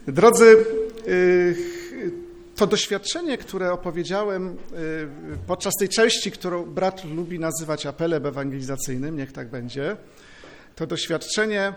Drodzy, to doświadczenie, które opowiedziałem podczas tej części, którą brat lubi nazywać apelem ewangelizacyjnym, niech tak będzie, to doświadczenie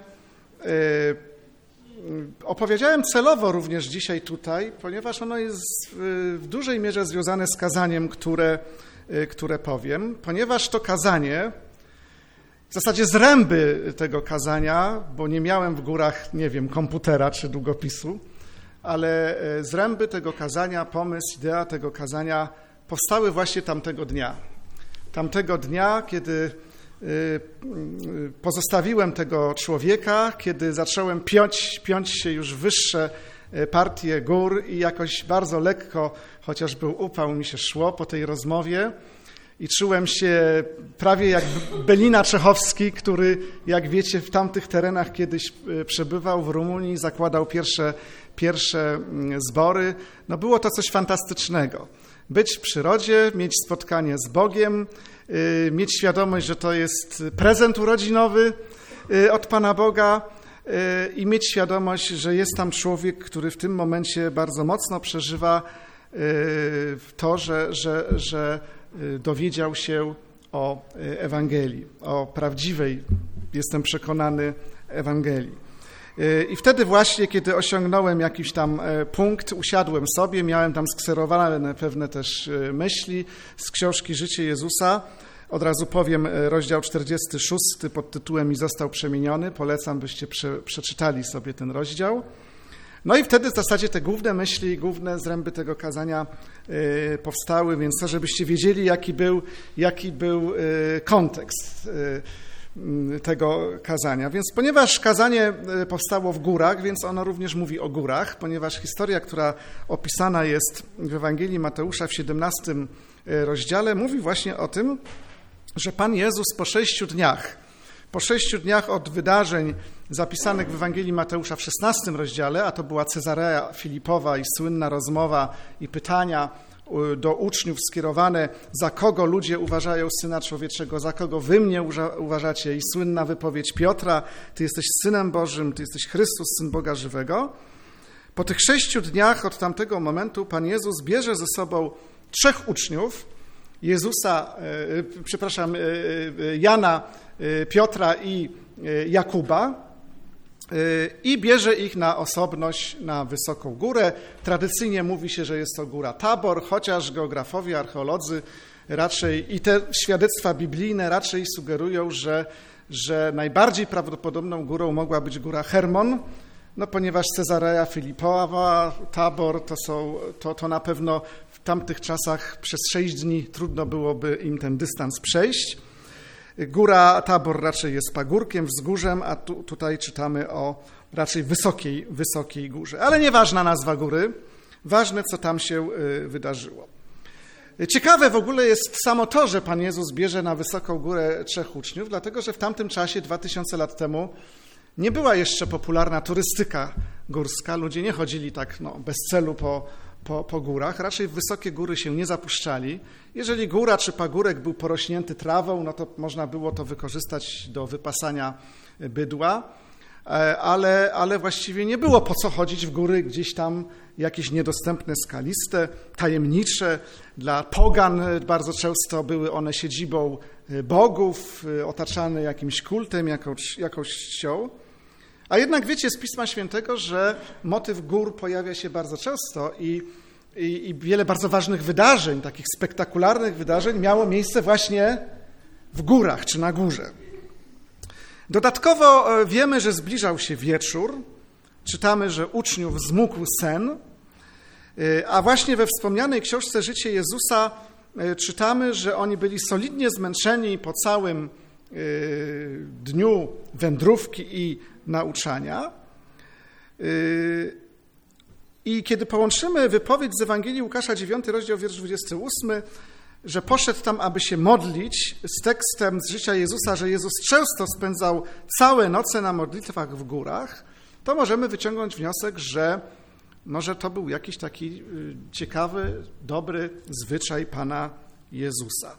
opowiedziałem celowo również dzisiaj tutaj, ponieważ ono jest w dużej mierze związane z kazaniem, które powiem, ponieważ to kazanie, w zasadzie zręby tego kazania, bo nie miałem w górach, nie wiem, komputera czy długopisu, ale zręby tego kazania, pomysł, idea tego kazania powstały właśnie tamtego dnia. Tamtego dnia, kiedy pozostawiłem tego człowieka, kiedy zacząłem piąć się już w wyższe partie gór i jakoś bardzo lekko, chociaż był upał, mi się szło po tej rozmowie i czułem się prawie jak Belina Czechowski, który, jak wiecie, w tamtych terenach kiedyś przebywał w Rumunii, zakładał pierwsze zbory. No było to coś fantastycznego. Być w przyrodzie, mieć spotkanie z Bogiem, mieć świadomość, że to jest prezent urodzinowy od Pana Boga i mieć świadomość, że jest tam człowiek, który w tym momencie bardzo mocno przeżywa to, że dowiedział się o Ewangelii, o prawdziwej, jestem przekonany, Ewangelii. I wtedy właśnie, kiedy osiągnąłem jakiś tam punkt, usiadłem sobie, miałem tam skserowane pewne też myśli z książki Życie Jezusa. Od razu powiem, rozdział 46 pod tytułem I został przemieniony. Polecam, byście przeczytali sobie ten rozdział. No i wtedy w zasadzie te główne myśli, główne zręby tego kazania powstały, więc to, żebyście wiedzieli, jaki był kontekst tego kazania. Więc ponieważ kazanie powstało w górach, więc ono również mówi o górach, ponieważ historia, która opisana jest w Ewangelii Mateusza w 17 rozdziale, mówi właśnie o tym, że Pan Jezus po 6 dniach od wydarzeń zapisanych w Ewangelii Mateusza w 16 rozdziale, a to była Cezarea Filipowa i słynna rozmowa i pytania do uczniów skierowane, za kogo ludzie uważają Syna Człowieczego, za kogo wy mnie uważacie, i słynna wypowiedź Piotra, ty jesteś Synem Bożym, ty jesteś Chrystus, Syn Boga Żywego. Po tych 6 dniach od tamtego momentu Pan Jezus bierze ze sobą 3 uczniów, Jana, Piotra i Jakuba, i bierze ich na osobność na wysoką górę. Tradycyjnie mówi się, że jest to góra Tabor, chociaż geografowie, archeolodzy raczej i te świadectwa biblijne raczej sugerują, że najbardziej prawdopodobną górą mogła być góra Hermon, no ponieważ Cezarea Filipowa, Tabor to na pewno w tamtych czasach przez 6 dni trudno byłoby im ten dystans przejść. Góra Tabor raczej jest pagórkiem, wzgórzem, a tutaj czytamy o raczej wysokiej górze. Ale nieważna nazwa góry, ważne, co tam się wydarzyło. Ciekawe w ogóle jest samo to, że Pan Jezus bierze na wysoką górę 3 uczniów, dlatego że w tamtym czasie, 2000 lat temu, nie była jeszcze popularna turystyka górska. Ludzie nie chodzili tak bez celu po górach, raczej w wysokie góry się nie zapuszczali. Jeżeli góra czy pagórek był porośnięty trawą, no to można było to wykorzystać do wypasania bydła, ale właściwie nie było po co chodzić w góry gdzieś tam jakieś niedostępne, skaliste, tajemnicze. Dla pogan bardzo często były one siedzibą bogów, otaczane jakimś kultem, jakąś czcią. A jednak wiecie z Pisma Świętego, że motyw gór pojawia się bardzo często i wiele bardzo ważnych wydarzeń, takich spektakularnych wydarzeń miało miejsce właśnie w górach czy na górze. Dodatkowo wiemy, że zbliżał się wieczór. Czytamy, że uczniów zmógł sen, a właśnie we wspomnianej książce Życie Jezusa czytamy, że oni byli solidnie zmęczeni po całym dniu wędrówki i nauczania. I kiedy połączymy wypowiedź z Ewangelii Łukasza 9, rozdział wiersz 28, że poszedł tam, aby się modlić, z tekstem z Życia Jezusa, że Jezus często spędzał całe noce na modlitwach w górach, to możemy wyciągnąć wniosek, że to był jakiś taki ciekawy, dobry zwyczaj Pana Jezusa.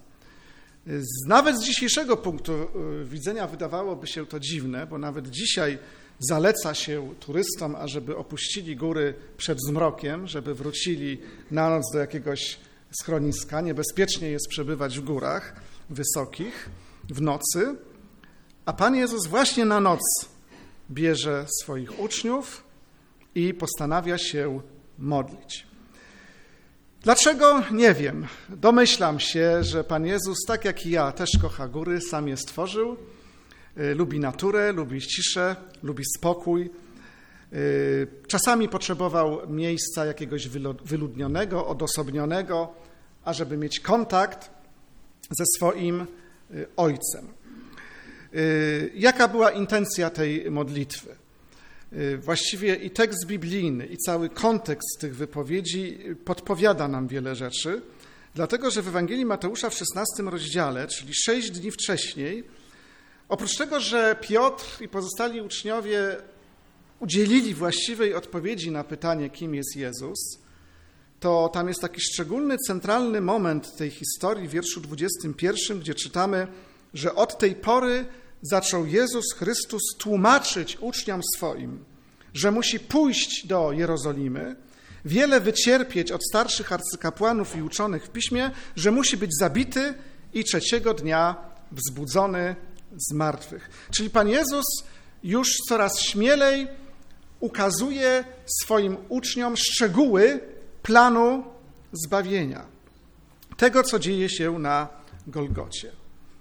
Nawet z dzisiejszego punktu widzenia wydawałoby się to dziwne, bo nawet dzisiaj zaleca się turystom, ażeby opuścili góry przed zmrokiem, żeby wrócili na noc do jakiegoś schroniska. Niebezpiecznie jest przebywać w górach wysokich w nocy, a Pan Jezus właśnie na noc bierze swoich uczniów i postanawia się modlić. Dlaczego? Nie wiem. Domyślam się, że Pan Jezus, tak jak i ja, też kocha góry, sam je stworzył. Lubi naturę, lubi ciszę, lubi spokój. Czasami potrzebował miejsca jakiegoś wyludnionego, odosobnionego, ażeby mieć kontakt ze swoim Ojcem. Jaka była intencja tej modlitwy? Właściwie i tekst biblijny, i cały kontekst tych wypowiedzi podpowiada nam wiele rzeczy, dlatego że w Ewangelii Mateusza w 16 rozdziale, czyli 6 dni wcześniej, oprócz tego, że Piotr i pozostali uczniowie udzielili właściwej odpowiedzi na pytanie, kim jest Jezus, to tam jest taki szczególny, centralny moment tej historii w wierszu 21, gdzie czytamy, że od tej pory zaczął Jezus Chrystus tłumaczyć uczniom swoim, że musi pójść do Jerozolimy, wiele wycierpieć od starszych arcykapłanów i uczonych w piśmie, że musi być zabity i trzeciego dnia wzbudzony z martwych. Czyli Pan Jezus już coraz śmielej ukazuje swoim uczniom szczegóły planu zbawienia, tego, co dzieje się na Golgocie.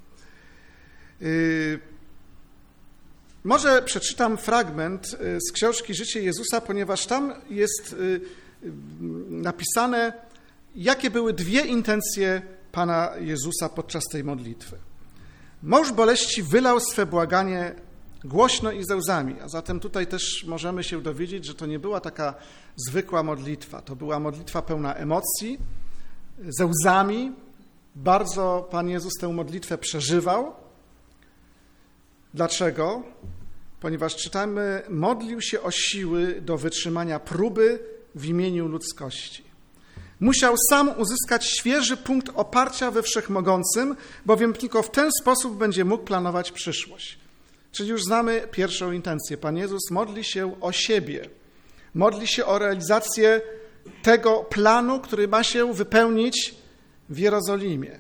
Może przeczytam fragment z książki Życie Jezusa, ponieważ tam jest napisane, jakie były dwie intencje Pana Jezusa podczas tej modlitwy. Mąż boleści wylał swe błaganie głośno i ze łzami, a zatem tutaj też możemy się dowiedzieć, że to nie była taka zwykła modlitwa. To była modlitwa pełna emocji, ze łzami. Bardzo Pan Jezus tę modlitwę przeżywał. Dlaczego? Ponieważ czytamy, modlił się o siły do wytrzymania próby w imieniu ludzkości. Musiał sam uzyskać świeży punkt oparcia we Wszechmogącym, bowiem tylko w ten sposób będzie mógł planować przyszłość. Czyli już znamy pierwszą intencję. Pan Jezus modli się o siebie. Modli się o realizację tego planu, który ma się wypełnić w Jerozolimie.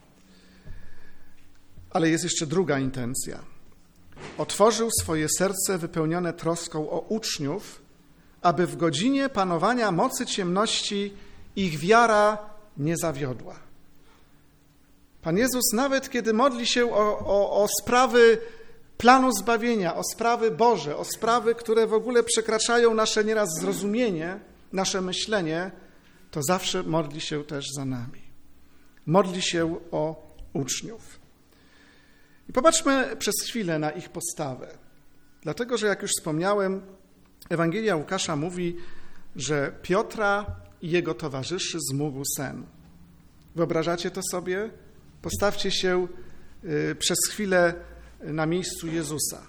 Ale jest jeszcze druga intencja. Otworzył swoje serce wypełnione troską o uczniów, aby w godzinie panowania mocy ciemności ich wiara nie zawiodła. Pan Jezus nawet kiedy modli się o sprawy planu zbawienia, o sprawy Boże, o sprawy, które w ogóle przekraczają nasze nieraz zrozumienie, nasze myślenie, to zawsze modli się też za nami. Modli się o uczniów. I popatrzmy przez chwilę na ich postawę. Dlatego, że jak już wspomniałem, Ewangelia Łukasza mówi, że Piotra i jego towarzyszy zmógł sen. Wyobrażacie to sobie? Postawcie się przez chwilę na miejscu Jezusa.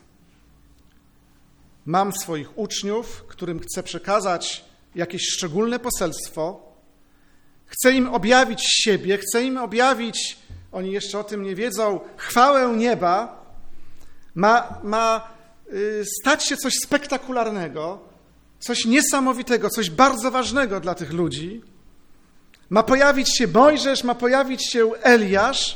Mam swoich uczniów, którym chcę przekazać jakieś szczególne poselstwo. Chcę im objawić siebie, chcę im objawić, oni jeszcze o tym nie wiedzą, chwałę nieba. Ma stać się coś spektakularnego, coś niesamowitego, coś bardzo ważnego dla tych ludzi. Ma pojawić się Mojżesz, ma pojawić się Eliasz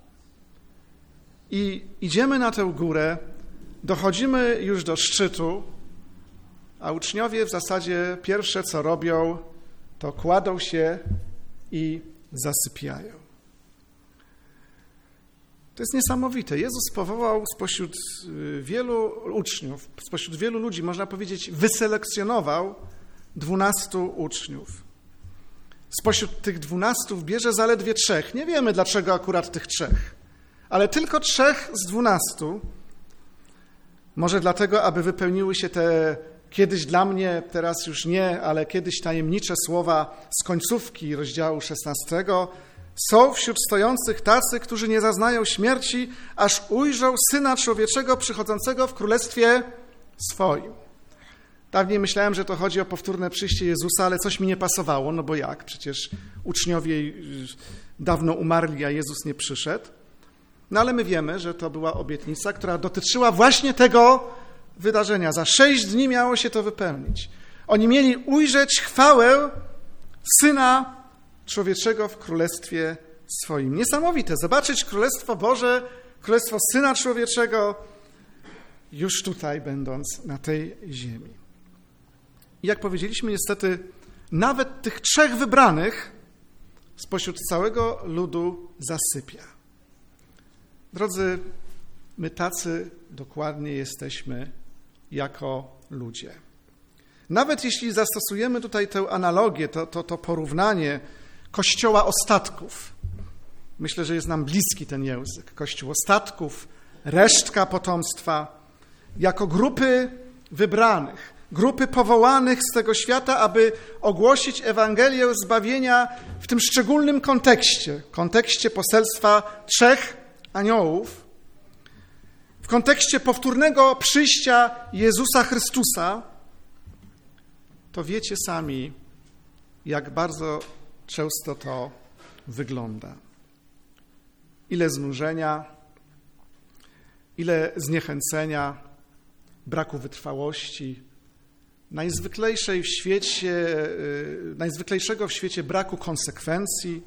i idziemy na tę górę, dochodzimy już do szczytu, a uczniowie w zasadzie pierwsze, co robią, to kładą się i zasypiają. To jest niesamowite. Jezus powołał spośród wielu uczniów, spośród wielu ludzi, można powiedzieć, wyselekcjonował 12 uczniów. Spośród tych 12 bierze zaledwie 3. Nie wiemy, dlaczego akurat tych 3, ale tylko 3 z 12. Może dlatego, aby wypełniły się te kiedyś dla mnie, teraz już nie, ale kiedyś tajemnicze słowa z końcówki rozdziału 16. Są wśród stojących tacy, którzy nie zaznają śmierci, aż ujrzą Syna Człowieczego przychodzącego w królestwie swoim. Dawniej myślałem, że to chodzi o powtórne przyjście Jezusa, ale coś mi nie pasowało, no bo jak? Przecież uczniowie dawno umarli, a Jezus nie przyszedł. No ale my wiemy, że to była obietnica, która dotyczyła właśnie tego wydarzenia. Za 6 dni miało się to wypełnić. Oni mieli ujrzeć chwałę Syna Człowieczego w Królestwie swoim. Niesamowite. Zobaczyć Królestwo Boże, Królestwo Syna Człowieczego już tutaj, będąc na tej ziemi. I jak powiedzieliśmy, niestety nawet tych 3 wybranych spośród całego ludu zasypia. Drodzy, my tacy dokładnie jesteśmy jako ludzie. Nawet jeśli zastosujemy tutaj tę analogię, to porównanie Kościoła ostatków, myślę, że jest nam bliski ten język. Kościół ostatków, resztka potomstwa, jako grupy wybranych, grupy powołanych z tego świata, aby ogłosić Ewangelię zbawienia w tym szczególnym kontekście poselstwa 3 aniołów, w kontekście powtórnego przyjścia Jezusa Chrystusa, to wiecie sami, jak bardzo często to wygląda. Ile znużenia, ile zniechęcenia, braku wytrwałości, najzwyklejszego w świecie braku konsekwencji.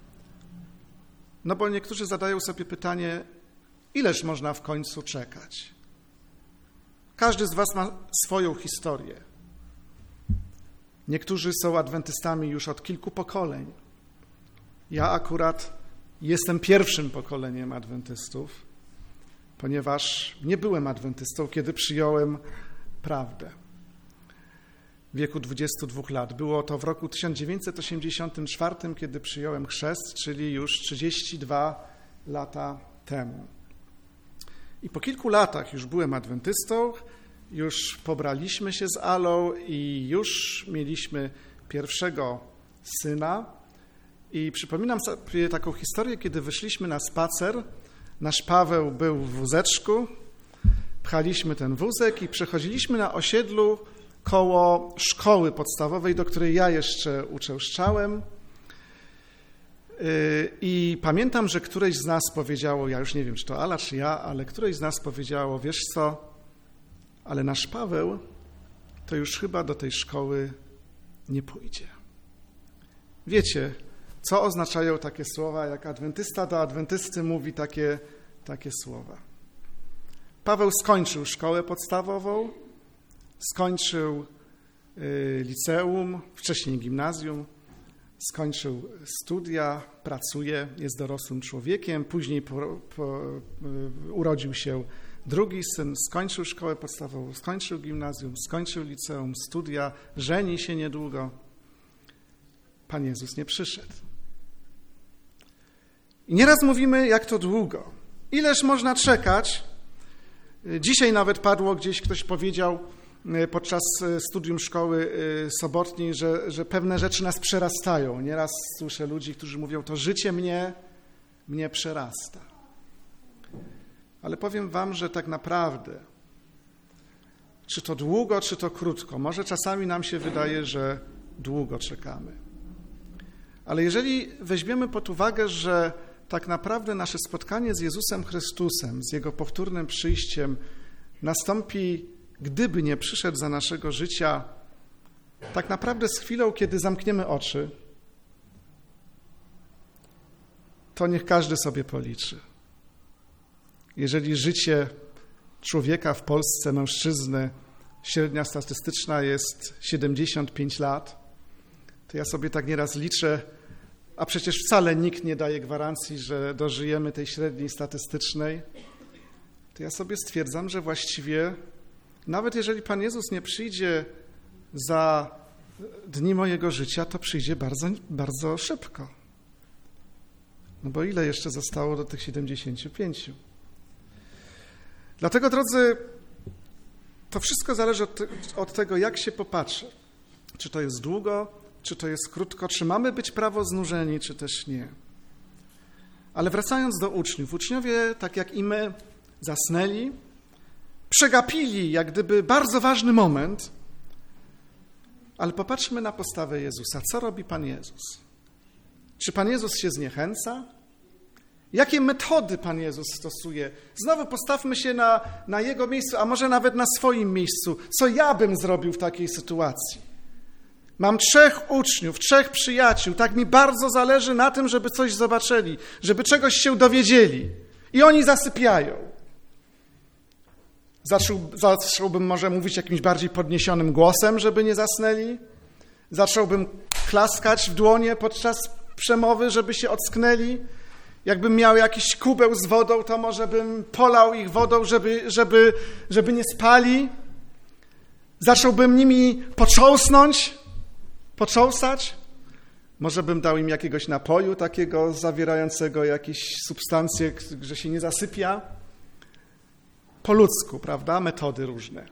No bo niektórzy zadają sobie pytanie, ileż można w końcu czekać? Każdy z was ma swoją historię. Niektórzy są adwentystami już od kilku pokoleń. Ja akurat jestem pierwszym pokoleniem adwentystów, ponieważ nie byłem adwentystą, kiedy przyjąłem prawdę w wieku 22 lat. Było to w roku 1984, kiedy przyjąłem chrzest, czyli już 32 lata temu. I po kilku latach już byłem adwentystą, już pobraliśmy się z Alą i już mieliśmy pierwszego syna. I przypominam sobie taką historię, kiedy wyszliśmy na spacer. Nasz Paweł był w wózeczku, pchaliśmy ten wózek i przechodziliśmy na osiedlu koło szkoły podstawowej, do której ja jeszcze uczęszczałem. I pamiętam, że któreś z nas powiedziało, ja już nie wiem, czy to Ala, czy ja, ale któreś z nas powiedziało, wiesz co, ale nasz Paweł to już chyba do tej szkoły nie pójdzie. Wiecie, co oznaczają takie słowa, jak adwentysta do adwentysty mówi takie słowa. Paweł skończył szkołę podstawową, skończył liceum, wcześniej gimnazjum, skończył studia, pracuje, jest dorosłym człowiekiem, później urodził się drugi syn, skończył szkołę podstawową, skończył gimnazjum, skończył liceum, studia, żeni się niedługo. Pan Jezus nie przyszedł. I nieraz mówimy, jak to długo. Ileż można czekać? Dzisiaj nawet padło, gdzieś ktoś powiedział podczas studium szkoły sobotniej, że pewne rzeczy nas przerastają. Nieraz słyszę ludzi, którzy mówią, to życie mnie przerasta. Ale powiem wam, że tak naprawdę, czy to długo, czy to krótko, może czasami nam się wydaje, że długo czekamy. Ale jeżeli weźmiemy pod uwagę, że tak naprawdę nasze spotkanie z Jezusem Chrystusem, z Jego powtórnym przyjściem nastąpi, gdyby nie przyszedł za naszego życia, tak naprawdę z chwilą, kiedy zamkniemy oczy, to niech każdy sobie policzy. Jeżeli życie człowieka w Polsce, mężczyzny, średnia statystyczna jest 75 lat, to ja sobie tak nieraz liczę, a przecież wcale nikt nie daje gwarancji, że dożyjemy tej średniej statystycznej, to ja sobie stwierdzam, że właściwie nawet jeżeli Pan Jezus nie przyjdzie za dni mojego życia, to przyjdzie bardzo, bardzo szybko. No bo ile jeszcze zostało do tych 75? Dlatego, drodzy, to wszystko zależy od tego, jak się popatrzy. Czy to jest długo, czy to jest krótko, czy mamy być prawo znużeni, czy też nie. Ale wracając do uczniów. Uczniowie, tak jak i my, zasnęli, przegapili jak gdyby bardzo ważny moment, ale popatrzmy na postawę Jezusa. Co robi Pan Jezus? Czy Pan Jezus się zniechęca? Jakie metody Pan Jezus stosuje? Znowu postawmy się na Jego miejscu, a może nawet na swoim miejscu. Co ja bym zrobił w takiej sytuacji? Mam 3 uczniów, 3 przyjaciół. Tak mi bardzo zależy na tym, żeby coś zobaczyli, żeby czegoś się dowiedzieli. I oni zasypiają. Zacząłbym może mówić jakimś bardziej podniesionym głosem, żeby nie zasnęli. Zacząłbym klaskać w dłonie podczas przemowy, żeby się ocknęli. Jakbym miał jakiś kubeł z wodą, to może bym polał ich wodą, żeby nie spali. Zacząłbym nimi począsać. Może bym dał im jakiegoś napoju takiego zawierającego jakieś substancje, że się nie zasypia. Po ludzku, prawda? Metody różne.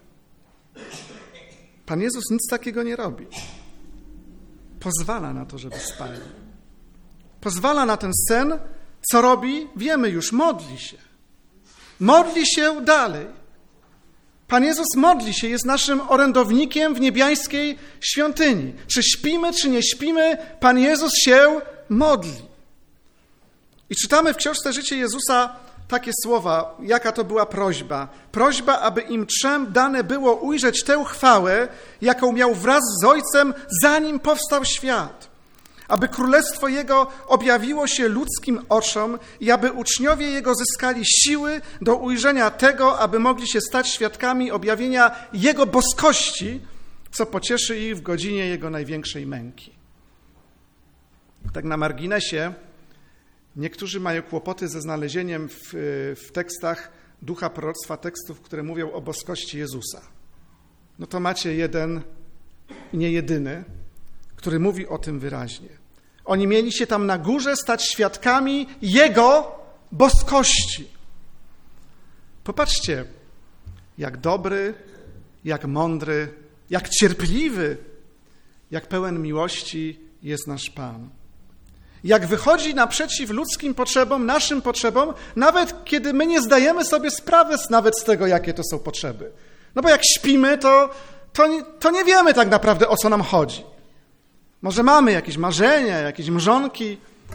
Pan Jezus nic takiego nie robi. Pozwala na to, żeby spali. Pozwala na ten sen. Co robi? Wiemy już, modli się. Modli się dalej. Pan Jezus modli się, jest naszym orędownikiem w niebiańskiej świątyni. Czy śpimy, czy nie śpimy, Pan Jezus się modli. I czytamy w książce Życie Jezusa takie słowa, jaka to była prośba. Prośba, aby im 3 dane było ujrzeć tę chwałę, jaką miał wraz z Ojcem, zanim powstał świat. Aby królestwo Jego objawiło się ludzkim oczom i aby uczniowie Jego zyskali siły do ujrzenia tego, aby mogli się stać świadkami objawienia Jego boskości, co pocieszy ich w godzinie Jego największej męki. Tak na marginesie, niektórzy mają kłopoty ze znalezieniem w tekstach ducha proroctwa, tekstów, które mówią o boskości Jezusa. No to macie jeden i nie jedyny, który mówi o tym wyraźnie. Oni mieli się tam na górze stać świadkami Jego boskości. Popatrzcie, jak dobry, jak mądry, jak cierpliwy, jak pełen miłości jest nasz Pan. Jak wychodzi naprzeciw ludzkim potrzebom, naszym potrzebom, nawet kiedy my nie zdajemy sobie sprawy nawet z tego, jakie to są potrzeby. No bo jak śpimy, to nie wiemy tak naprawdę, o co nam chodzi. Może mamy jakieś marzenia, jakieś mrzonki,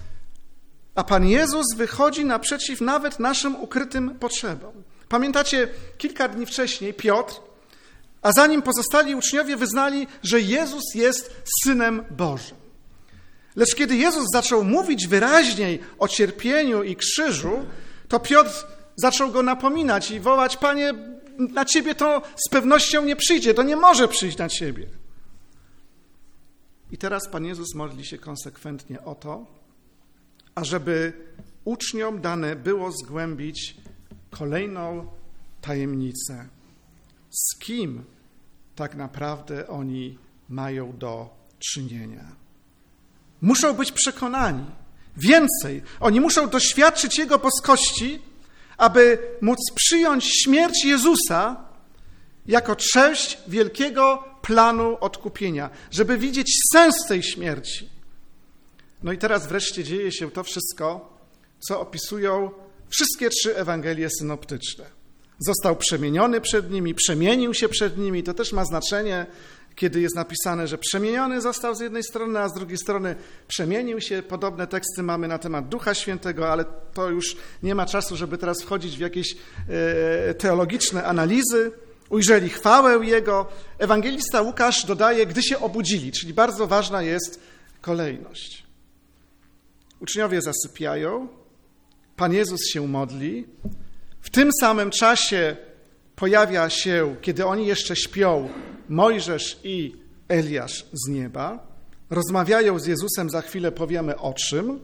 a Pan Jezus wychodzi naprzeciw nawet naszym ukrytym potrzebom. Pamiętacie, kilka dni wcześniej Piotr, a zanim pozostali uczniowie wyznali, że Jezus jest Synem Bożym. Lecz kiedy Jezus zaczął mówić wyraźniej o cierpieniu i krzyżu, to Piotr zaczął go napominać i wołać: Panie, na Ciebie to z pewnością nie przyjdzie, to nie może przyjść na Ciebie. I teraz Pan Jezus modli się konsekwentnie o to, ażeby uczniom dane było zgłębić kolejną tajemnicę. Z kim tak naprawdę oni mają do czynienia? Muszą być przekonani. Więcej, oni muszą doświadczyć Jego boskości, aby móc przyjąć śmierć Jezusa jako część wielkiego planu odkupienia, żeby widzieć sens tej śmierci. No i teraz wreszcie dzieje się to wszystko, co opisują wszystkie 3 Ewangelie synoptyczne. Został przemieniony przed nimi, przemienił się przed nimi. To też ma znaczenie, kiedy jest napisane, że przemieniony został z jednej strony, a z drugiej strony przemienił się. Podobne teksty mamy na temat Ducha Świętego, ale to już nie ma czasu, żeby teraz wchodzić w jakieś teologiczne analizy. Ujrzeli chwałę Jego. Ewangelista Łukasz dodaje, gdy się obudzili, czyli bardzo ważna jest kolejność. Uczniowie zasypiają, Pan Jezus się modli. W tym samym czasie pojawia się, kiedy oni jeszcze śpią, Mojżesz i Eliasz z nieba. Rozmawiają z Jezusem, za chwilę powiemy o czym.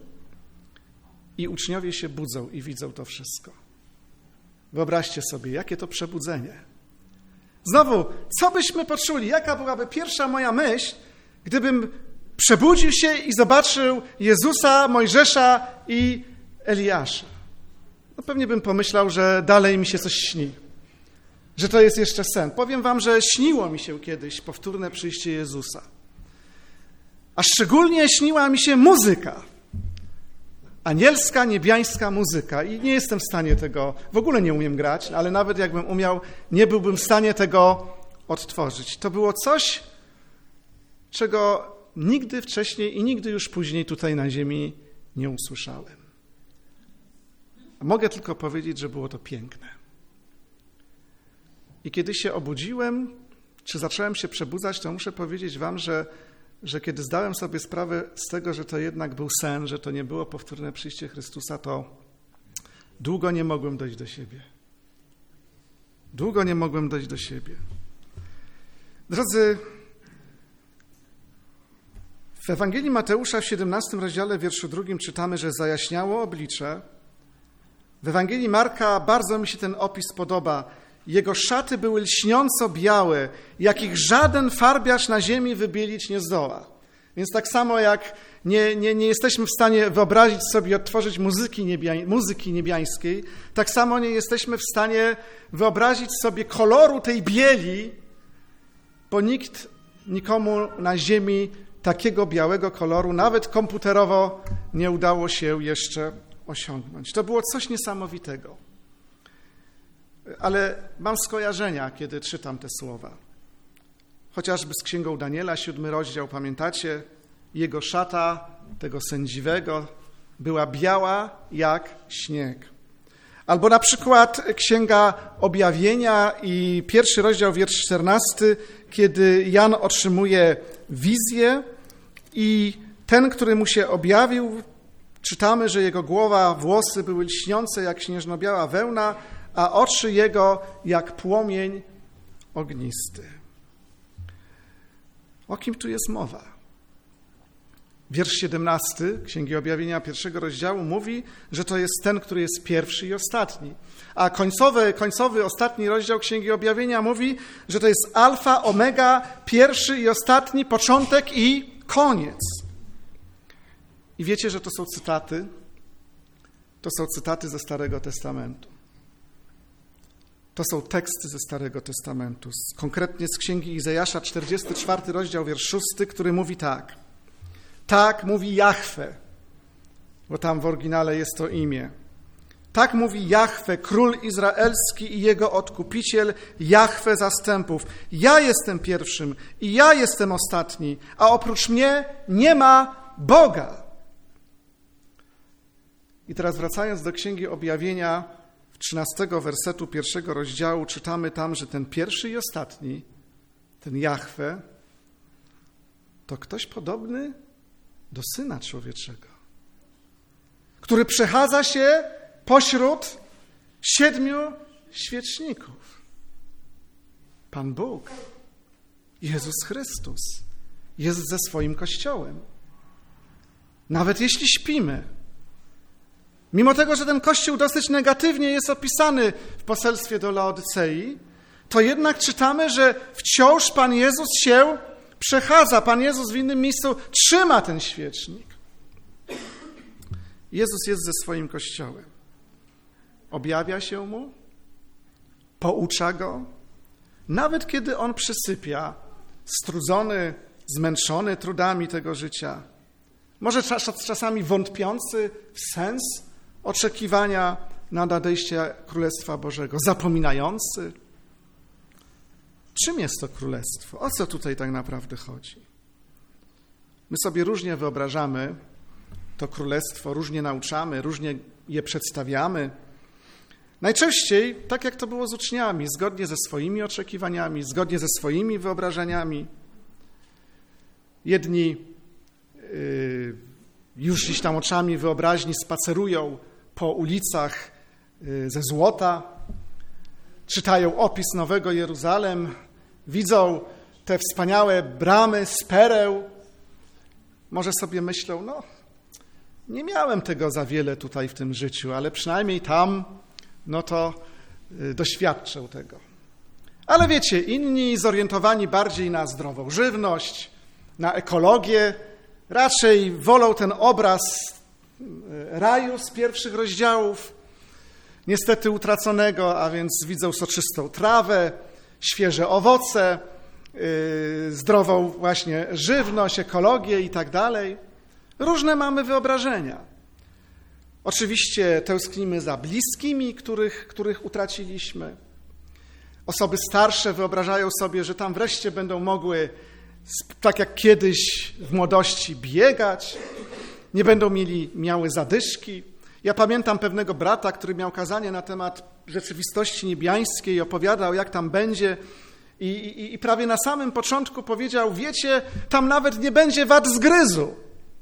I uczniowie się budzą i widzą to wszystko. Wyobraźcie sobie, jakie to przebudzenie. Znowu, co byśmy poczuli? Jaka byłaby pierwsza moja myśl, gdybym przebudził się i zobaczył Jezusa, Mojżesza i Eliasza? No pewnie bym pomyślał, że dalej mi się coś śni, że to jest jeszcze sen. Powiem wam, że śniło mi się kiedyś powtórne przyjście Jezusa. A szczególnie śniła mi się muzyka. Anielska, niebiańska muzyka. I nie jestem w stanie tego, w ogóle nie umiem grać, ale nawet jakbym umiał, nie byłbym w stanie tego odtworzyć. To było coś, czego nigdy wcześniej i nigdy już później tutaj na ziemi nie usłyszałem. Mogę tylko powiedzieć, że było to piękne. I kiedy się obudziłem, czy zacząłem się przebudzać, to muszę powiedzieć wam, że kiedy zdałem sobie sprawę z tego, że to jednak był sen, że to nie było powtórne przyjście Chrystusa, to długo nie mogłem dojść do siebie. Długo nie mogłem dojść do siebie. Drodzy, w Ewangelii Mateusza w 17 rozdziale, wierszu 2 czytamy, że zajaśniało oblicze. W Ewangelii Marka bardzo mi się ten opis podoba. Jego szaty były lśniąco białe, jakich żaden farbiarz na ziemi wybielić nie zdoła. Więc tak samo jak nie jesteśmy w stanie wyobrazić sobie, odtworzyć muzyki niebiańskiej, tak samo nie jesteśmy w stanie wyobrazić sobie koloru tej bieli, bo nikomu na ziemi takiego białego koloru, nawet komputerowo, nie udało się jeszcze osiągnąć. To było coś niesamowitego. Ale mam skojarzenia, kiedy czytam te słowa. Chociażby z Księgą Daniela, 7 rozdział, pamiętacie? Jego szata, tego sędziwego, była biała jak śnieg. Albo na przykład Księga Objawienia i 1 rozdział, wiersz 14, kiedy Jan otrzymuje wizję i ten, który mu się objawił, czytamy, że jego głowa, włosy były lśniące jak śnieżno-biała wełna, a oczy jego jak płomień ognisty. O kim tu jest mowa? Wiersz 17 Księgi Objawienia 1 rozdziału mówi, że to jest ten, który jest pierwszy i ostatni. A końcowy, ostatni rozdział Księgi Objawienia mówi, że to jest alfa, omega, pierwszy i ostatni, początek i koniec. I wiecie, że to są cytaty? To są cytaty ze Starego Testamentu. To są teksty ze Starego Testamentu, konkretnie z Księgi Izajasza, 44 rozdział, wiersz 6, który mówi tak. Tak mówi Jahwe, bo tam w oryginale jest to imię. Tak mówi Jahwe, król izraelski i jego odkupiciel, Jahwe zastępów. Ja jestem pierwszym i ja jestem ostatni, a oprócz mnie nie ma Boga. I teraz wracając do Księgi Objawienia, 13 wersetu 1 rozdziału czytamy tam, że ten pierwszy i ostatni, ten Jahwe, to ktoś podobny do Syna Człowieczego, który przechadza się pośród 7 świeczników. Pan Bóg, Jezus Chrystus, jest ze swoim Kościołem. Nawet jeśli śpimy, mimo tego, że ten Kościół dosyć negatywnie jest opisany w poselstwie do Laodycei, to jednak czytamy, że wciąż Pan Jezus się przechadza. Pan Jezus w innym miejscu trzyma ten świecznik. Jezus jest ze swoim Kościołem. Objawia się Mu, poucza Go, nawet kiedy On przysypia, strudzony, zmęczony trudami tego życia, może czasami wątpiący w sens oczekiwania na nadejście Królestwa Bożego, zapominający. Czym jest to Królestwo? O co tutaj tak naprawdę chodzi? My sobie różnie wyobrażamy to Królestwo, różnie nauczamy, różnie je przedstawiamy. Najczęściej, tak jak to było z uczniami, zgodnie ze swoimi oczekiwaniami, zgodnie ze swoimi wyobrażeniami. Jedni już gdzieś tam oczami wyobraźni spacerują po ulicach ze złota, czytają opis Nowego Jeruzalem, widzą te wspaniałe bramy z pereł. Może sobie myślą, nie miałem tego za wiele tutaj w tym życiu, ale przynajmniej tam, to doświadczę tego. Ale wiecie, inni zorientowani bardziej na zdrową żywność, na ekologię, raczej wolą ten obraz raju z pierwszych rozdziałów, niestety utraconego, a więc widzą soczystą trawę, świeże owoce, zdrową właśnie żywność, ekologię i tak dalej. Różne mamy wyobrażenia. Oczywiście tęsknimy za bliskimi, których utraciliśmy. Osoby starsze wyobrażają sobie, że tam wreszcie będą mogły, tak jak kiedyś w młodości, biegać, nie będą miały zadyszki. Ja pamiętam pewnego brata, który miał kazanie na temat rzeczywistości niebiańskiej i opowiadał, jak tam będzie. I prawie na samym początku powiedział, wiecie, tam nawet nie będzie wad zgryzu.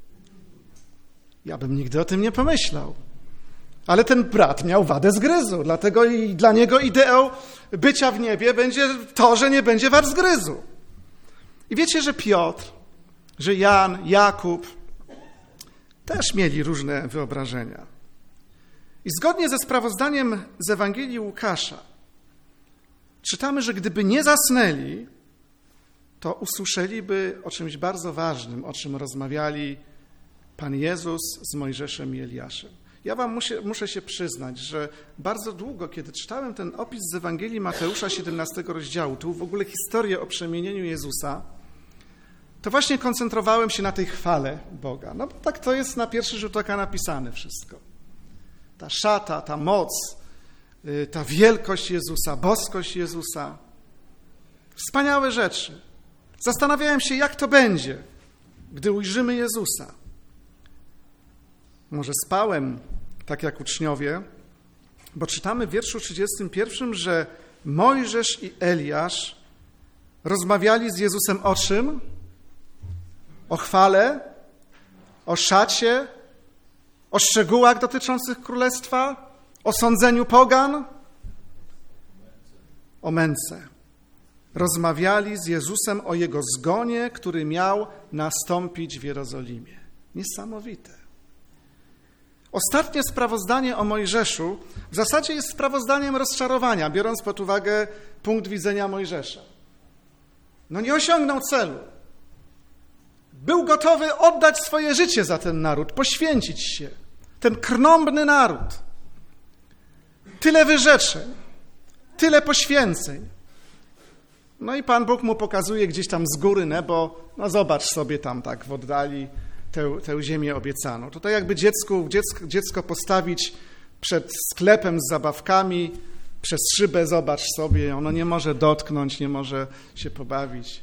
Ja bym nigdy o tym nie pomyślał. Ale ten brat miał wadę zgryzu, dlatego i dla niego ideą bycia w niebie będzie to, że nie będzie wad zgryzu. I wiecie, że Piotr, że Jan, Jakub też mieli różne wyobrażenia. I zgodnie ze sprawozdaniem z Ewangelii Łukasza czytamy, że gdyby nie zasnęli, to usłyszeliby o czymś bardzo ważnym, o czym rozmawiali Pan Jezus z Mojżeszem i Eliaszem. Ja wam muszę się przyznać, że bardzo długo, kiedy czytałem ten opis z Ewangelii Mateusza 17 rozdziału, tu w ogóle historię o przemienieniu Jezusa, to właśnie koncentrowałem się na tej chwale Boga. No bo tak to jest na pierwszy rzut oka napisane wszystko. Ta szata, ta moc, ta wielkość Jezusa, boskość Jezusa. Wspaniałe rzeczy. Zastanawiałem się, jak to będzie, gdy ujrzymy Jezusa. Może spałem, tak jak uczniowie, bo czytamy w wierszu 31, że Mojżesz i Eliasz rozmawiali z Jezusem o czym? O chwale, o szacie, o szczegółach dotyczących królestwa, o sądzeniu pogan, o męce. Rozmawiali z Jezusem o Jego zgonie, który miał nastąpić w Jerozolimie. Niesamowite. Ostatnie sprawozdanie o Mojżeszu w zasadzie jest sprawozdaniem rozczarowania, biorąc pod uwagę punkt widzenia Mojżesza. No nie osiągnął celu. Był gotowy oddać swoje życie za ten naród, poświęcić się. Ten krnąbny naród. Tyle wyrzeczeń, tyle poświęceń. No i Pan Bóg mu pokazuje gdzieś tam z góry nebo, no zobacz sobie tam tak w oddali tę ziemię obiecaną. Tutaj jakby dziecko postawić przed sklepem z zabawkami, przez szybę zobacz sobie, ono nie może dotknąć, nie może się pobawić.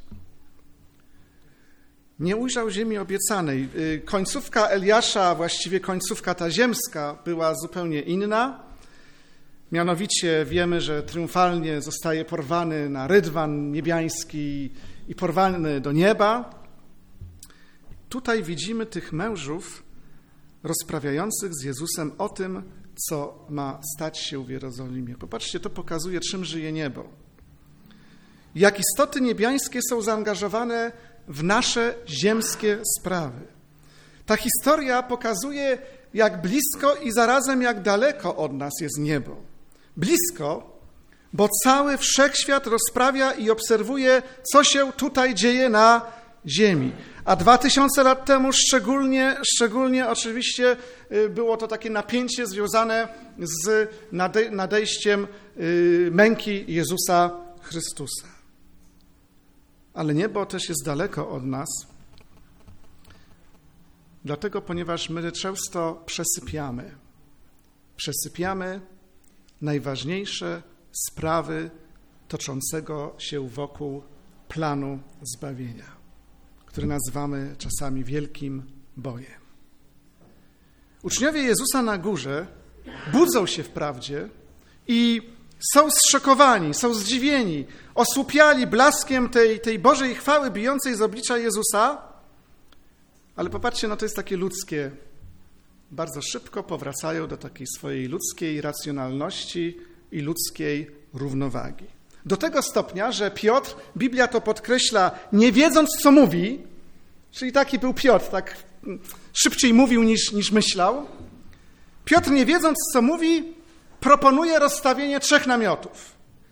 Nie ujrzał ziemi obiecanej. Końcówka Eliasza, właściwie końcówka ta ziemska, była zupełnie inna. Mianowicie wiemy, że triumfalnie zostaje porwany na rydwan niebiański i porwany do nieba. Tutaj widzimy tych mężów rozprawiających z Jezusem o tym, co ma stać się w Jerozolimie. Popatrzcie, to pokazuje, czym żyje niebo. Jak istoty niebiańskie są zaangażowane w nasze ziemskie sprawy. Ta historia pokazuje, jak blisko i zarazem jak daleko od nas jest niebo. Blisko, bo cały wszechświat rozprawia i obserwuje, co się tutaj dzieje na ziemi. A 2000 lat temu szczególnie oczywiście było to takie napięcie związane z nadejściem męki Jezusa Chrystusa. Ale niebo też jest daleko od nas, dlatego ponieważ my często przesypiamy najważniejsze sprawy toczącego się wokół planu zbawienia, który nazywamy czasami wielkim bojem. Uczniowie Jezusa na górze budzą się wprawdzie i są zszokowani, są zdziwieni, osłupiali blaskiem tej Bożej chwały bijącej z oblicza Jezusa, ale popatrzcie, no to jest takie ludzkie. Bardzo szybko powracają do takiej swojej ludzkiej racjonalności i ludzkiej równowagi. Do tego stopnia, że Piotr, Biblia to podkreśla, nie wiedząc, co mówi, czyli taki był Piotr, tak szybciej mówił niż myślał. Piotr, nie wiedząc, co mówi, proponuje rozstawienie 3 namiotów.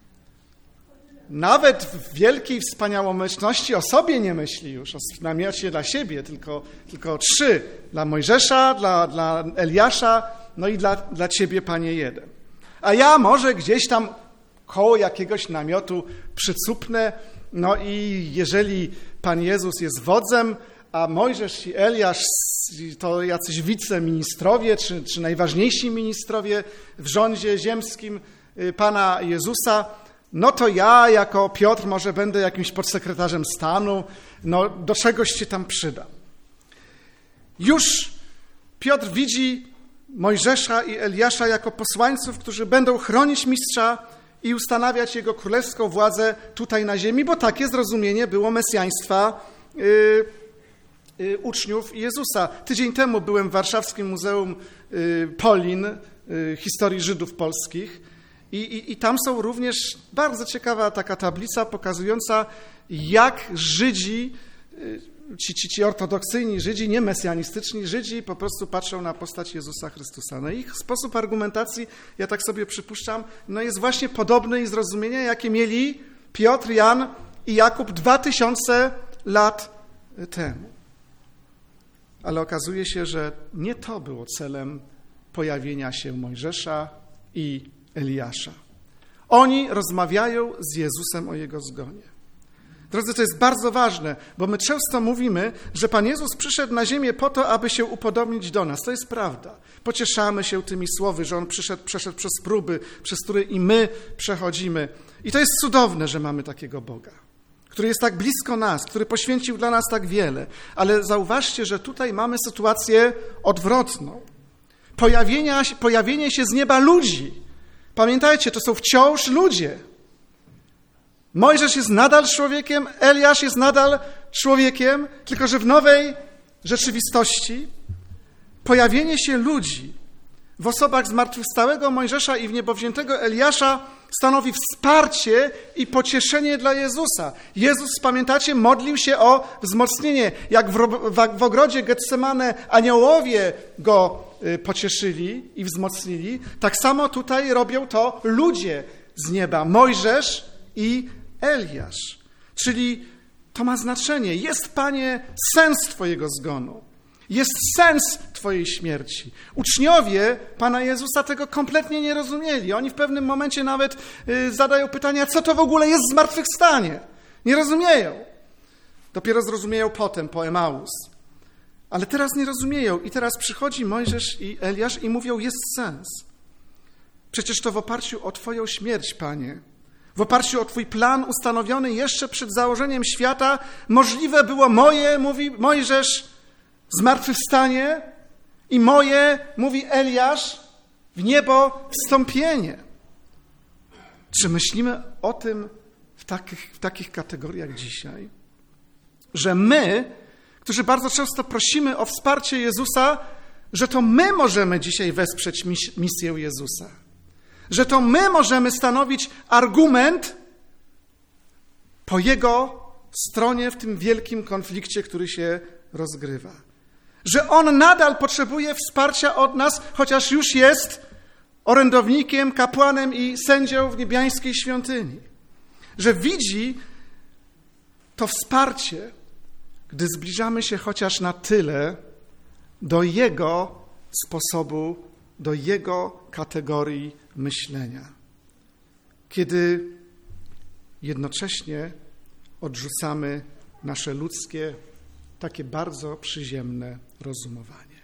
Nawet w wielkiej wspaniałomyślności o sobie nie myśli już, o namiocie dla siebie, tylko 3. Dla Mojżesza, dla Eliasza, no i dla Ciebie, Panie, 1. A ja może gdzieś tam koło jakiegoś namiotu przycupnę, no i jeżeli Pan Jezus jest wodzem, a Mojżesz i Eliasz to jacyś wiceministrowie, czy najważniejsi ministrowie w rządzie ziemskim Pana Jezusa, no to ja jako Piotr może będę jakimś podsekretarzem stanu, no do czegoś się tam przyda. Już Piotr widzi Mojżesza i Eliasza jako posłańców, którzy będą chronić mistrza i ustanawiać jego królewską władzę tutaj na ziemi, bo takie zrozumienie było mesjaństwa uczniów Jezusa. Tydzień temu byłem w Warszawskim Muzeum Polin, historii Żydów polskich i tam są również bardzo ciekawa taka tablica pokazująca, jak Żydzi, ci ortodoksyjni Żydzi, nie mesjanistyczni Żydzi po prostu patrzą na postać Jezusa Chrystusa. No ich sposób argumentacji, ja tak sobie przypuszczam, no jest właśnie podobny i zrozumienie, jakie mieli Piotr, Jan i Jakub 2000 lat temu. Ale okazuje się, że nie to było celem pojawienia się Mojżesza i Eliasza. Oni rozmawiają z Jezusem o Jego zgonie. Drodzy, to jest bardzo ważne, bo my często mówimy, że Pan Jezus przyszedł na ziemię po to, aby się upodobnić do nas. To jest prawda. Pocieszamy się tymi słowy, że On przeszedł przez próby, przez które i my przechodzimy. I to jest cudowne, że mamy takiego Boga, który jest tak blisko nas, który poświęcił dla nas tak wiele. Ale zauważcie, że tutaj mamy sytuację odwrotną. Pojawienie się z nieba ludzi. Pamiętajcie, to są wciąż ludzie. Mojżesz jest nadal człowiekiem, Eliasz jest nadal człowiekiem, tylko że w nowej rzeczywistości pojawienie się ludzi w osobach zmartwychwstałego Mojżesza i wniebowziętego Eliasza stanowi wsparcie i pocieszenie dla Jezusa. Jezus, pamiętacie, modlił się o wzmocnienie. Jak w ogrodzie Getsemane aniołowie go pocieszyli i wzmocnili, tak samo tutaj robią to ludzie z nieba, Mojżesz i Eliasz. Czyli to ma znaczenie. Jest, Panie, sens Twojego zgonu. Jest sens Twojej śmierci. Uczniowie Pana Jezusa tego kompletnie nie rozumieli. Oni w pewnym momencie nawet zadają pytania, co to w ogóle jest zmartwychwstanie. Nie rozumieją. Dopiero zrozumieją potem, po Emaus. Ale teraz nie rozumieją. I teraz przychodzi Mojżesz i Eliasz i mówią, jest sens. Przecież to w oparciu o Twoją śmierć, Panie, w oparciu o Twój plan ustanowiony jeszcze przed założeniem świata, możliwe było moje, mówi Mojżesz, zmartwychwstanie i moje, mówi Eliasz, w niebo wstąpienie. Czy myślimy o tym w takich kategoriach dzisiaj? Że my, którzy bardzo często prosimy o wsparcie Jezusa, że to my możemy dzisiaj wesprzeć misję Jezusa. Że to my możemy stanowić argument po Jego stronie w tym wielkim konflikcie, który się rozgrywa. Że On nadal potrzebuje wsparcia od nas, chociaż już jest orędownikiem, kapłanem i sędzią w niebiańskiej świątyni. Że widzi to wsparcie, gdy zbliżamy się chociaż na tyle do Jego sposobu, do Jego kategorii myślenia. Kiedy jednocześnie odrzucamy nasze ludzkie, takie bardzo przyziemne rozumowanie.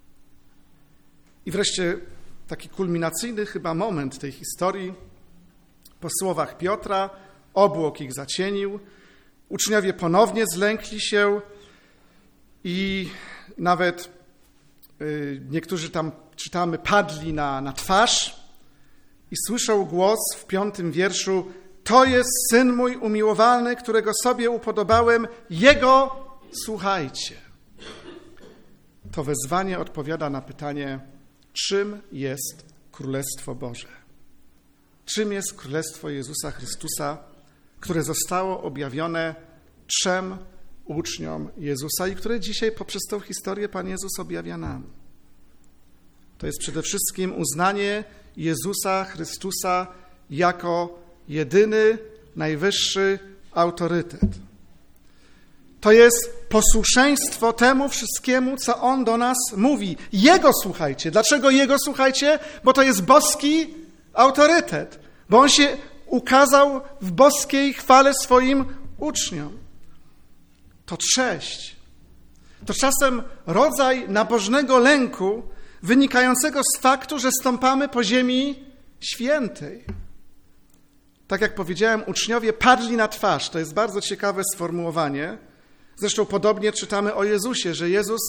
I wreszcie taki kulminacyjny chyba moment tej historii. Po słowach Piotra obłok ich zacienił, uczniowie ponownie zlękli się i nawet niektórzy tam, czytamy, padli na twarz i słyszał głos w 5. wierszu: to jest Syn mój umiłowany, którego sobie upodobałem, Jego słuchajcie. To wezwanie odpowiada na pytanie, czym jest Królestwo Boże? Czym jest Królestwo Jezusa Chrystusa, które zostało objawione 3 uczniom Jezusa i które dzisiaj poprzez tą historię Pan Jezus objawia nam? To jest przede wszystkim uznanie Jezusa Chrystusa jako jedyny, najwyższy autorytet. To jest posłuszeństwo temu wszystkiemu, co On do nas mówi. Jego słuchajcie. Dlaczego Jego słuchajcie? Bo to jest boski autorytet. Bo On się ukazał w boskiej chwale swoim uczniom. To cześć. To czasem rodzaj nabożnego lęku wynikającego z faktu, że stąpamy po ziemi świętej. Tak jak powiedziałem, uczniowie padli na twarz. To jest bardzo ciekawe sformułowanie. Zresztą podobnie czytamy o Jezusie, że Jezus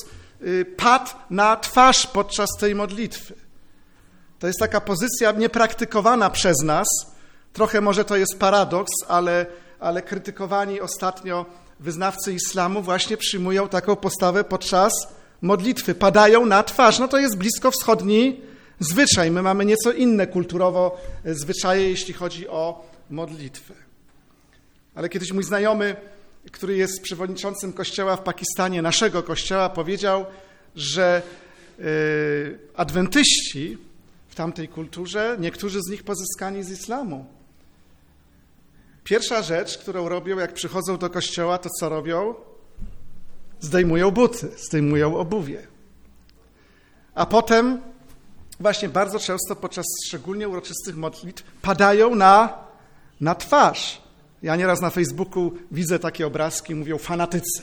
padł na twarz podczas tej modlitwy. To jest taka pozycja niepraktykowana przez nas. Trochę może to jest paradoks, ale krytykowani ostatnio wyznawcy islamu właśnie przyjmują taką postawę podczas modlitwy. Padają na twarz. No to jest bliskowschodni zwyczaj. My mamy nieco inne kulturowo zwyczaje, jeśli chodzi o modlitwę. Ale kiedyś mój znajomy, który jest przewodniczącym kościoła w Pakistanie, naszego kościoła, powiedział, że adwentyści w tamtej kulturze, niektórzy z nich pozyskani z islamu. Pierwsza rzecz, którą robią, jak przychodzą do kościoła, to co robią? Zdejmują buty, zdejmują obuwie. A potem właśnie bardzo często podczas szczególnie uroczystych modlitw padają na twarz. Ja nieraz na Facebooku widzę takie obrazki, mówią fanatycy.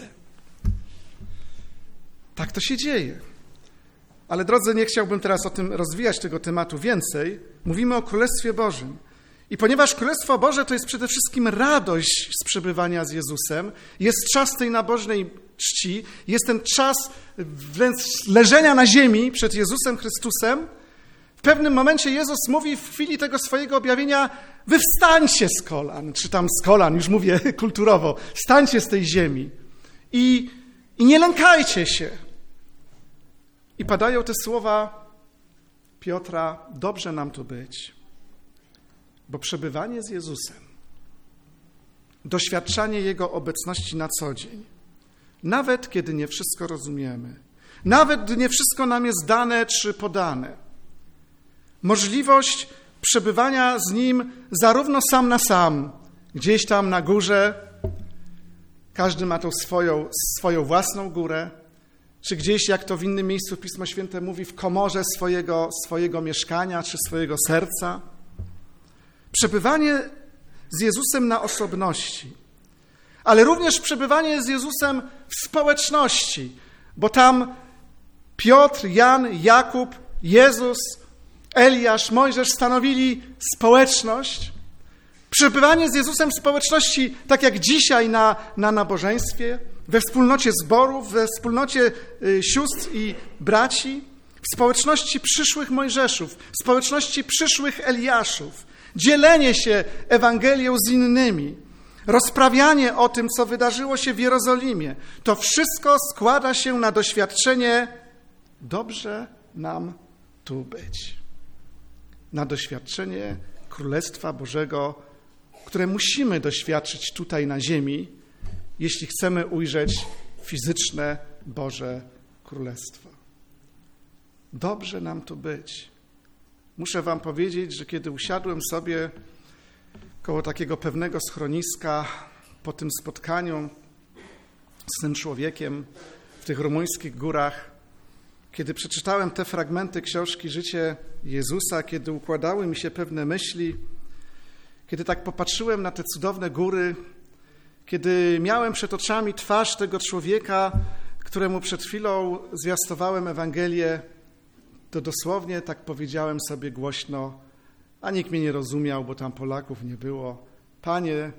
Tak to się dzieje. Ale drodzy, nie chciałbym teraz o tym rozwijać tego tematu więcej. Mówimy o Królestwie Bożym. I ponieważ Królestwo Boże to jest przede wszystkim radość z przebywania z Jezusem, jest czas tej nabożnej czci, jest ten czas wręcz leżenia na ziemi przed Jezusem Chrystusem, w pewnym momencie Jezus mówi w chwili tego swojego objawienia: wy wstańcie z kolan, czy tam z kolan, już mówię kulturowo, wstańcie z tej ziemi i nie lękajcie się. I padają te słowa Piotra: dobrze nam tu być, bo przebywanie z Jezusem, doświadczanie Jego obecności na co dzień, nawet kiedy nie wszystko rozumiemy, nawet gdy nie wszystko nam jest dane czy podane, możliwość przebywania z Nim zarówno sam na sam, gdzieś tam na górze, każdy ma tą swoją własną górę, czy gdzieś, jak to w innym miejscu Pismo Święte mówi, w komorze swojego mieszkania czy swojego serca. Przebywanie z Jezusem na osobności, ale również przebywanie z Jezusem w społeczności, bo tam Piotr, Jan, Jakub, Jezus, Eliasz, Mojżesz stanowili społeczność. Przebywanie z Jezusem w społeczności, tak jak dzisiaj na nabożeństwie, we wspólnocie zborów, we wspólnocie sióstr i braci, w społeczności przyszłych Mojżeszów, w społeczności przyszłych Eliaszów, dzielenie się Ewangelią z innymi, rozprawianie o tym, co wydarzyło się w Jerozolimie. To wszystko składa się na doświadczenie: dobrze nam tu być. Na doświadczenie Królestwa Bożego, które musimy doświadczyć tutaj na ziemi, jeśli chcemy ujrzeć fizyczne Boże Królestwo. Dobrze nam tu być. Muszę wam powiedzieć, że kiedy usiadłem sobie koło takiego pewnego schroniska po tym spotkaniu z tym człowiekiem w tych rumuńskich górach, kiedy przeczytałem te fragmenty książki Życie Jezusa, kiedy układały mi się pewne myśli, kiedy tak popatrzyłem na te cudowne góry, kiedy miałem przed oczami twarz tego człowieka, któremu przed chwilą zwiastowałem Ewangelię, to dosłownie tak powiedziałem sobie głośno, a nikt mnie nie rozumiał, bo tam Polaków nie było: Panie,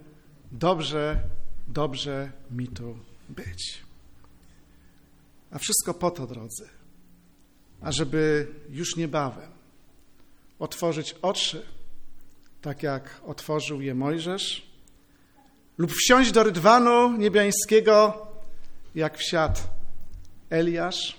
dobrze mi tu być. A wszystko po to, drodzy, ażeby już niebawem otworzyć oczy, tak jak otworzył je Mojżesz, lub wsiąść do rydwanu niebiańskiego, jak wsiadł Eliasz,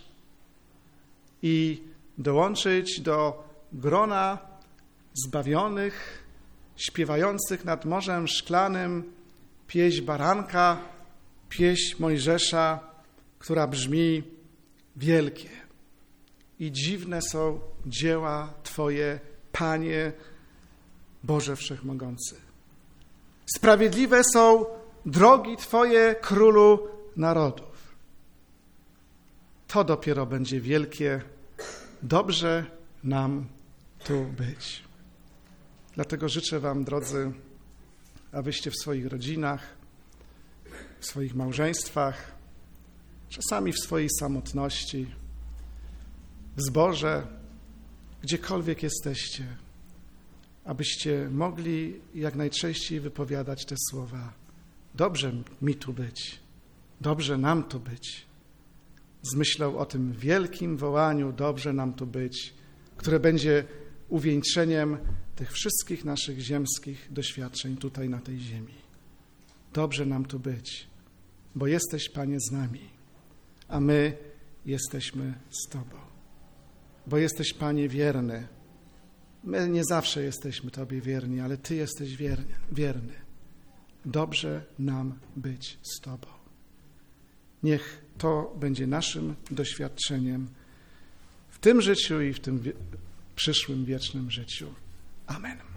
i dołączyć do grona zbawionych, śpiewających nad Morzem Szklanym pieśń baranka, pieśń Mojżesza, która brzmi: wielkie i dziwne są dzieła Twoje, Panie Boże Wszechmogący. Sprawiedliwe są drogi Twoje, Królu narodów. To dopiero będzie wielkie. Dobrze nam tu być. Dlatego życzę wam, drodzy, abyście w swoich rodzinach, w swoich małżeństwach, czasami w swojej samotności, w zborze, gdziekolwiek jesteście, abyście mogli jak najczęściej wypowiadać te słowa: dobrze mi tu być, dobrze nam tu być, z myślą o tym wielkim wołaniu, dobrze nam tu być, które będzie uwieńczeniem tych wszystkich naszych ziemskich doświadczeń tutaj na tej ziemi. Dobrze nam tu być, bo jesteś, Panie, z nami, a my jesteśmy z Tobą. Bo jesteś, Panie, wierny. My nie zawsze jesteśmy Tobie wierni, ale Ty jesteś wierny. Dobrze nam być z Tobą. Niech to będzie naszym doświadczeniem w tym życiu i w tym przyszłym wiecznym życiu. Amen.